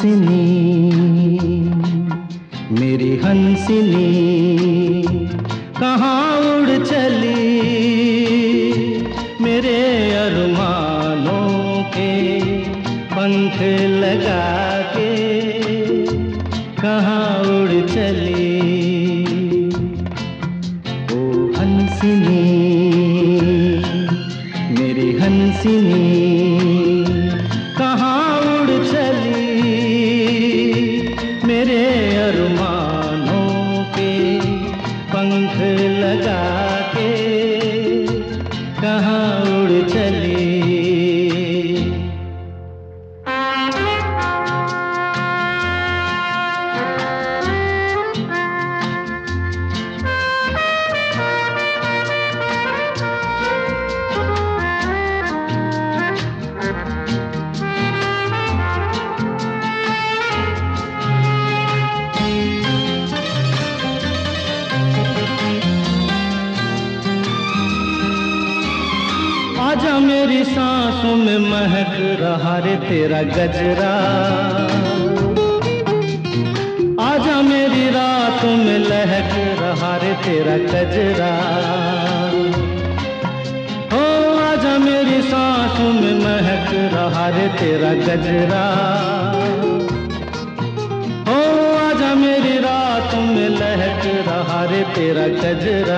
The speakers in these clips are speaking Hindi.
हंसिनी, मेरी हंसिनी कहाँ उड़ चली, मेरे अरमानों के पंख लगा के कहाँ उड़ चली। ओ हंसिनी, मेरी हंसिनी कहाँ उड़ चली, मेरे अरमानों के पंख लगा के कहाँ उड़ चली। आजा मेरी सांसों में महक रहा रे तेरा गजरा, आजा मेरी रातों में लहक रहा रे तेरा गजरा। हो आजा मेरी सांसों में महक रहा रे तेरा गजरा। हो आजा मेरी रातों में लहक रहा रे तेरा गजरा।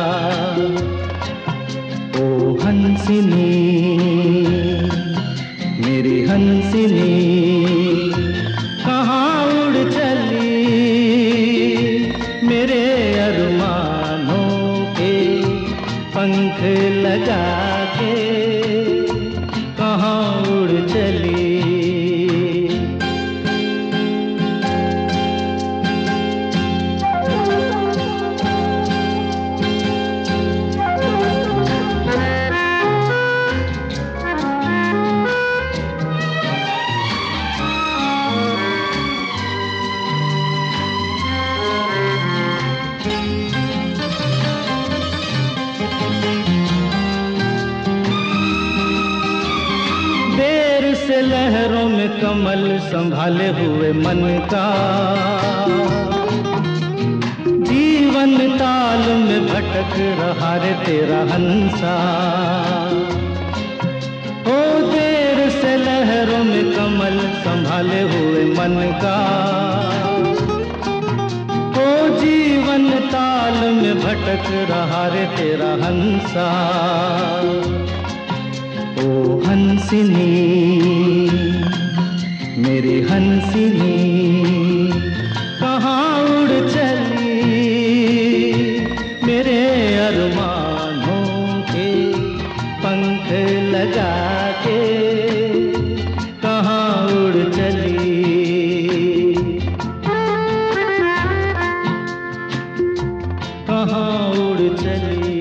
ओ हंसिनी, मेरी हंसिनी कहाँ उड़ चली, मेरे अरमानों के पंख लगा के कहाँ उड़ चली। से लहरों में कमल संभाले हुए मन का, जीवन ताल में भटक रहा रे तेरा हंसा। ओ देर से लहरों में कमल संभाले हुए मन का, ओ जीवन ताल में भटक रहा रे तेरा हंसा। ओ हंसिनी, मेरी हंसिनी कहाँ उड़ चली, मेरे अरमानों के पंख लगा के कहाँ उड़ चली। कहाँ उड़ चली,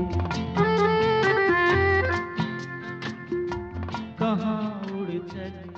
कहाँ उड़ चली।